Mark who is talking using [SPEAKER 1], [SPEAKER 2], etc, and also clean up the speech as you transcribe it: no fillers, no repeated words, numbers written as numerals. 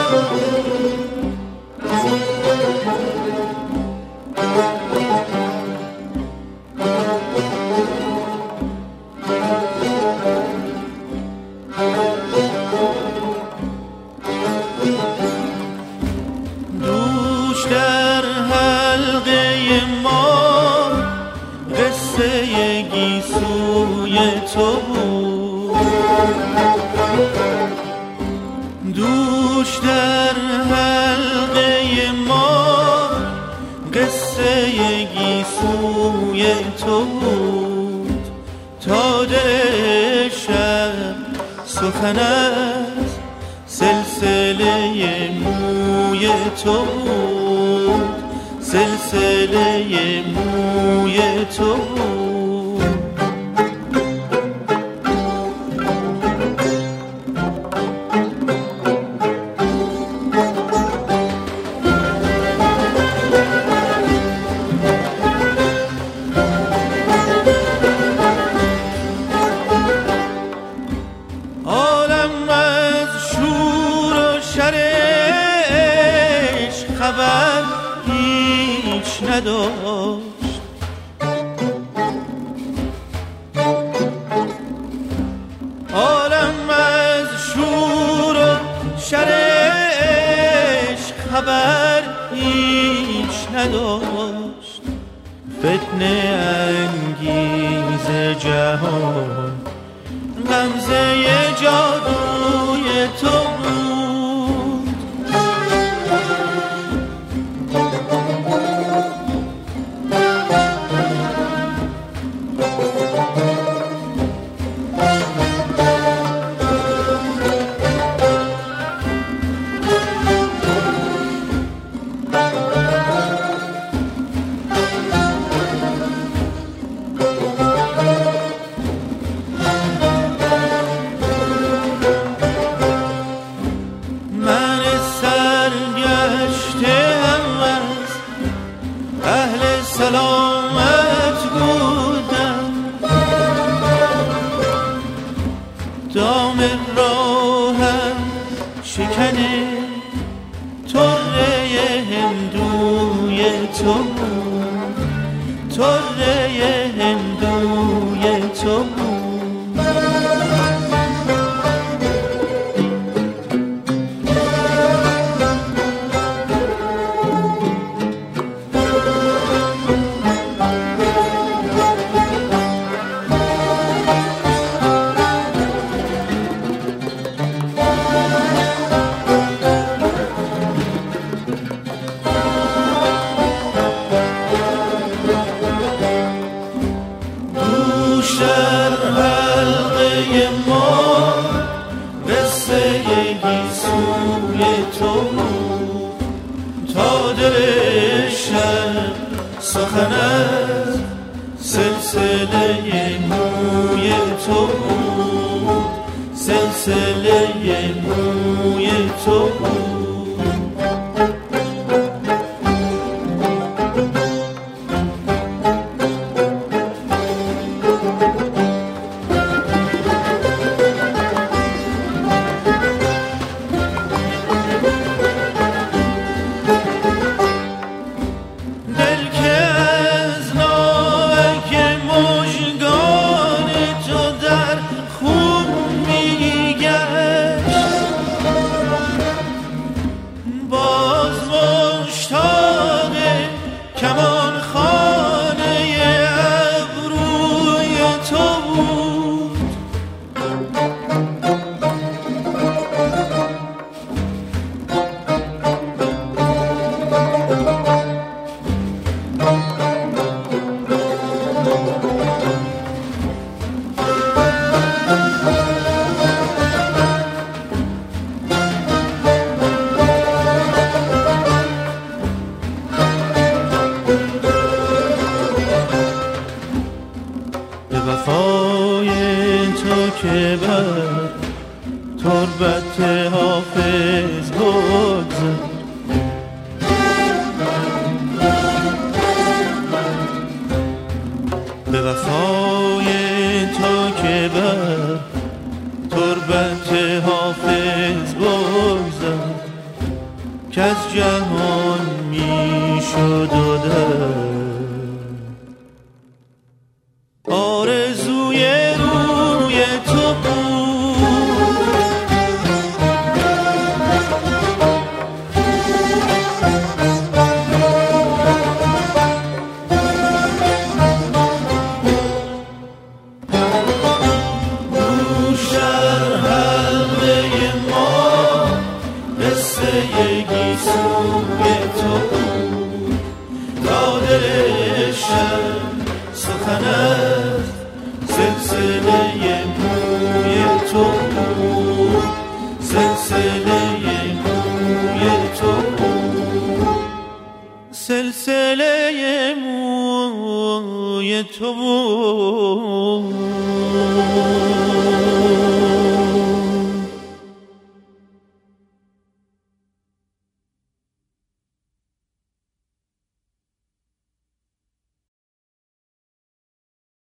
[SPEAKER 1] دوش در حلقه ما قصه گیسوی تو بود، تا دل شب سخن از سلسله موی تو بود، سلسله موی تو بود. خبر هیچ نداشت، عالم از شور و شرش خبر هیچ نداشت. فتنه انگیز جهان غمزه جادوی تو سلامت بودم، دام راهم شکن طره هندوی تو بود، طره هندوی تو بود. در حلقه ما قصه گیسوی تو بود، تا دل شب سخن از سلسله موی تو بود، سلسله موی تو بود. وفای تو که بر تربت حافظ بگذر، به وفای تو که بر تربت حافظ بگذر. که از جهان می شد و آرزوی روی تو بود، دوشر حلقه ما قصه گیسوی تو بود، تا دل شب سخنت سلسله موی تو بود، سلسله موی تو بود، سلسله موی تو بود.